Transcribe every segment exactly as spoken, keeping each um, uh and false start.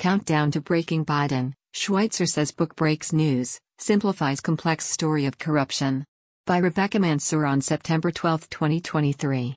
Countdown to Breaking Biden, Schweitzer says book breaks news, simplifies complex story of corruption. By Rebecca Mansour on September twelfth, twenty twenty-three.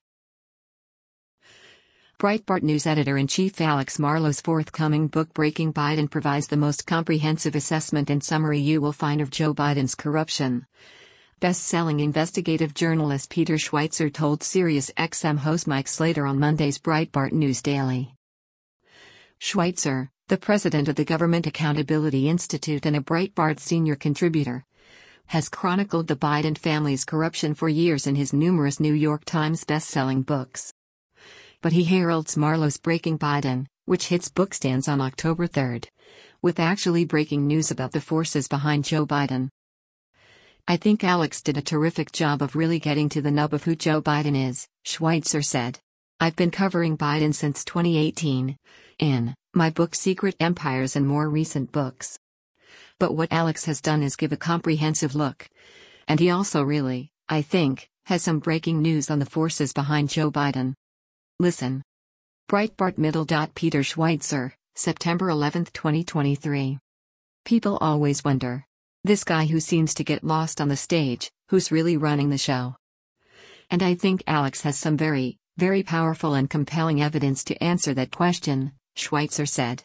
Breitbart News editor-in-chief Alex Marlow's forthcoming book Breaking Biden provides the most comprehensive assessment and summary you will find of Joe Biden's corruption. Best-selling investigative journalist Peter Schweizer told SiriusXM host Mike Slater on Monday's Breitbart News Daily. Schweizer, the president of the Government Accountability Institute and a Breitbart senior contributor, has chronicled the Biden family's corruption for years in his numerous New York Times best-selling books. But he heralds Marlow's Breaking Biden, which hits bookstands on October third, with actually breaking news about the forces behind Joe Biden. "I think Alex did a terrific job of really getting to the nub of who Joe Biden is," Schweitzer said. "I've been covering Biden since twenty eighteen, in my book Secret Empires and more recent books. But what Alex has done is give a comprehensive look. And he also really, I think, has some breaking news on the forces behind Joe Biden. Listen." Breitbart Middle. Peter Schweizer, September eleventh, twenty twenty-three. "People always wonder. This guy who seems to get lost on the stage, who's really running the show? And I think Alex has some very, very powerful and compelling evidence to answer that question," Schweitzer said.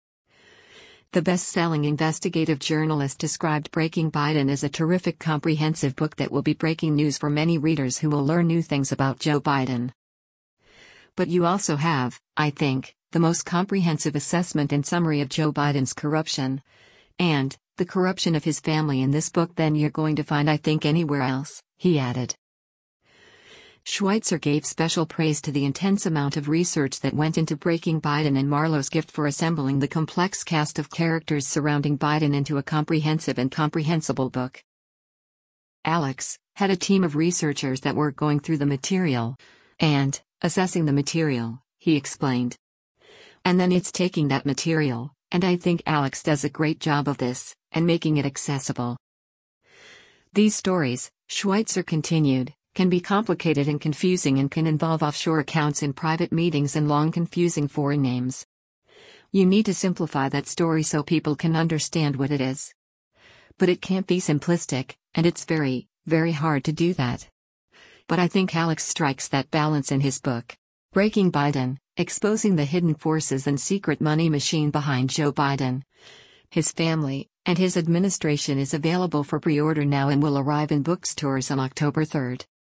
The best-selling investigative journalist described Breaking Biden as a terrific comprehensive book that will be breaking news for many readers who will learn new things about Joe Biden. "But you also have, I think, the most comprehensive assessment and summary of Joe Biden's corruption, and the corruption of his family in this book than you're going to find, I think, anywhere else," he added. Schweitzer gave special praise to the intense amount of research that went into Breaking Biden and Marlow's gift for assembling the complex cast of characters surrounding Biden into a comprehensive and comprehensible book. "Alex had a team of researchers that were going through the material and assessing the material," he explained. "And then it's taking that material, and I think Alex does a great job of this, and making it accessible. These stories," Schweitzer continued, "can be complicated and confusing and can involve offshore accounts in private meetings and long confusing foreign names. You need to simplify that story so people can understand what it is. But it can't be simplistic, and it's very, very hard to do that. But I think Alex strikes that balance in his book, Breaking Biden, exposing the hidden forces and secret money machine behind Joe Biden, his family, and his administration. Is available for pre-order now and will arrive in bookstores on October third.